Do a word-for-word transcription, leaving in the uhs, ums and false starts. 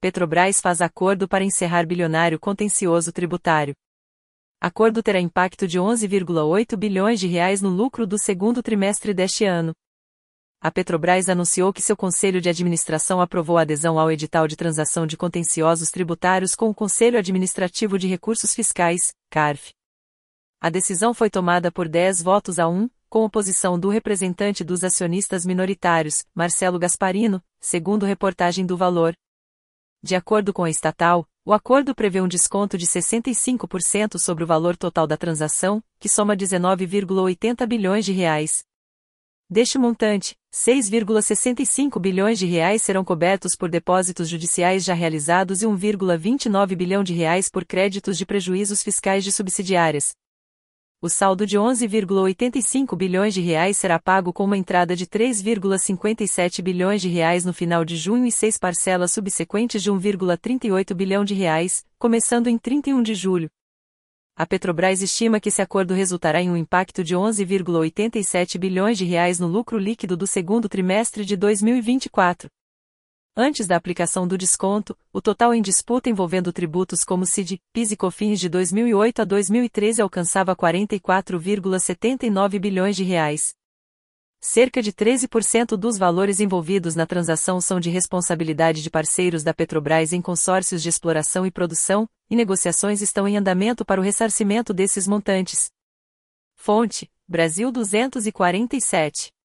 Petrobras faz acordo para encerrar bilionário contencioso tributário. Acordo terá impacto de onze vírgula oito bilhões de reais no lucro do segundo trimestre deste ano. A Petrobras anunciou que seu Conselho de Administração aprovou a adesão ao edital de transação de contenciosos tributários com o Conselho Administrativo de Recursos Fiscais, CARF. A decisão foi tomada por dez votos a um, com oposição do representante dos acionistas minoritários, Marcelo Gasparino, segundo reportagem do Valor. De acordo com a estatal, o acordo prevê um desconto de sessenta e cinco por cento sobre o valor total da transação, que soma dezenove vírgula oitenta bilhões de reais. Deste montante, seis vírgula sessenta e cinco bilhões de reais serão cobertos por depósitos judiciais já realizados e um vírgula vinte e nove bilhão de reais por créditos de prejuízos fiscais de subsidiárias. O saldo de onze vírgula oitenta e cinco bilhões de reais será pago com uma entrada de três vírgula cinquenta e sete bilhões de reais no final de junho e seis parcelas subsequentes de um vírgula trinta e oito bilhão de reais, começando em trinta e um de julho. A Petrobras estima que esse acordo resultará em um impacto de onze vírgula oitenta e sete bilhões de reais no lucro líquido do segundo trimestre de dois mil e vinte e quatro. Antes da aplicação do desconto, o total em disputa envolvendo tributos como C I D, P I S e COFINS de dois mil e oito a dois mil e treze alcançava quarenta e quatro vírgula setenta e nove bilhões de reais. Cerca de treze por cento dos valores envolvidos na transação são de responsabilidade de parceiros da Petrobras em consórcios de exploração e produção, e negociações estão em andamento para o ressarcimento desses montantes. Fonte: Brasil duzentos e quarenta e sete.